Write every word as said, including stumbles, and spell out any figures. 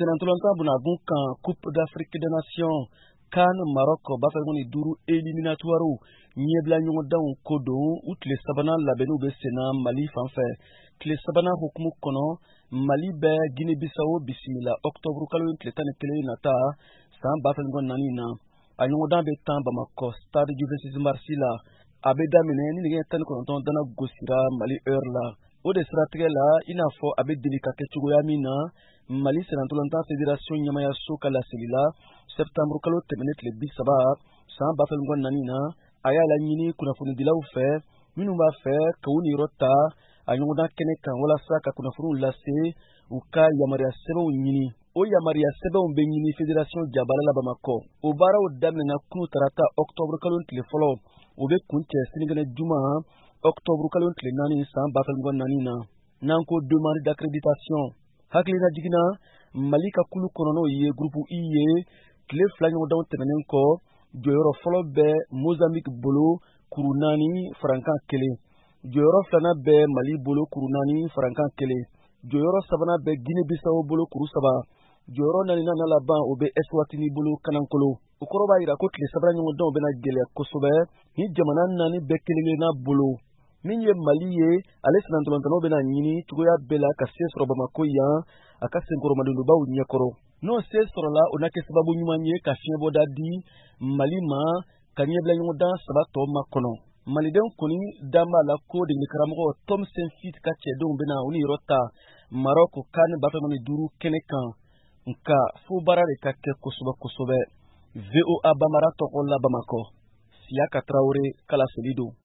Senantolanta bunagun kan Coupe d'Afrique des Nations CAN Maroc bafalmoni duru éliminatoire nyebla ɲɔgɔndanw ko don u tile sabanan labɛnniw bɛ senna Mali fanfɛ. Tile sabanan hukumu kɔnɔ Mali bɛ Guinée Bissau bisimila octobre kalo tile tan ni kelen nata san ba fila ni naani na. A ɲɔgɔndan bɛ tan Bamako stade du vingt-six mars la. A bɛ daminɛ ni nɛgɛ tan ni kɔnɔntɔn dana gosira Mali heure la. O de siratigɛ la i n'a fɔ a bɛ deli ka kɛ cogoya min na Mali Senantolanta Fédération ɲɛmayaso ka laseli la septembre kalo tɛmɛnen tile bi saba san ba fila ni naani na. A y'a laɲini kunnafonidilaw fɛ minnu b'a fɛ ka u niyɔrɔ ta a ɲɔgɔndan kɛnɛ kan walasa ka kunnafoniw lase u ka yamaruya sɛbɛnw ɲini. O yamaruya sɛbɛnw bɛ ɲini Fédération jabala la Bamako. O baaraw daminɛna kunu tarata octobre kalo tile fɔlɔ o bɛ kuncɛ sinikɛnɛ juma octobre kalo tile naani san ba fila ni naani na. N'an ko demande d'accréditation hakilina jiginna Mali ka kulu kɔnɔ n'o ye groupe I ye tile fila ɲɔgɔndanw tɛmɛnen kɔ jɔyɔrɔ fɔlɔ bɛ Mozambique bolo kuru naani farankan kelen. Jɔyɔrɔ filanan bɛ Mali bolo kuru naani farankan kelen. Jɔyɔrɔ sabanan bɛ Guinée Bissau bolo kuru saba. Jɔyɔrɔ naaninan na laban o bɛ Eswatini bolo kanankolo. O kɔrɔ b'a yira ko tile sabanan ɲɔgɔndanw bɛna gɛlɛya kosɛbɛ ni jamana naani bɛɛ kelen-kelenna bolo. Min ye Mali ye ale Senantolantanaw bɛna ɲini cogoya bɛɛ la ka se sɔrɔ Bamako yan a ka senkɔrɔmadondobaw ɲɛkɔrɔ. N'o se sɔrɔla o na kɛ sababu ɲuman ye ka fiɲɛbɔda di Mali ma ka ɲɛbila ɲɔgɔndan saba tɔ makɔnɔ. Malidenw kɔni dan b'a la ko degeli Tom Saintfiet ka cɛdenw bɛna u niyɔrɔ ta Maroc CAN ba fila ni duuru kɛnɛ kan nka fo baara de ka kɛ kosɛbɛ kosɛbɛ. V O A Bambara tɔgɔ la Bamako. Siaka Traoré ka laseli don.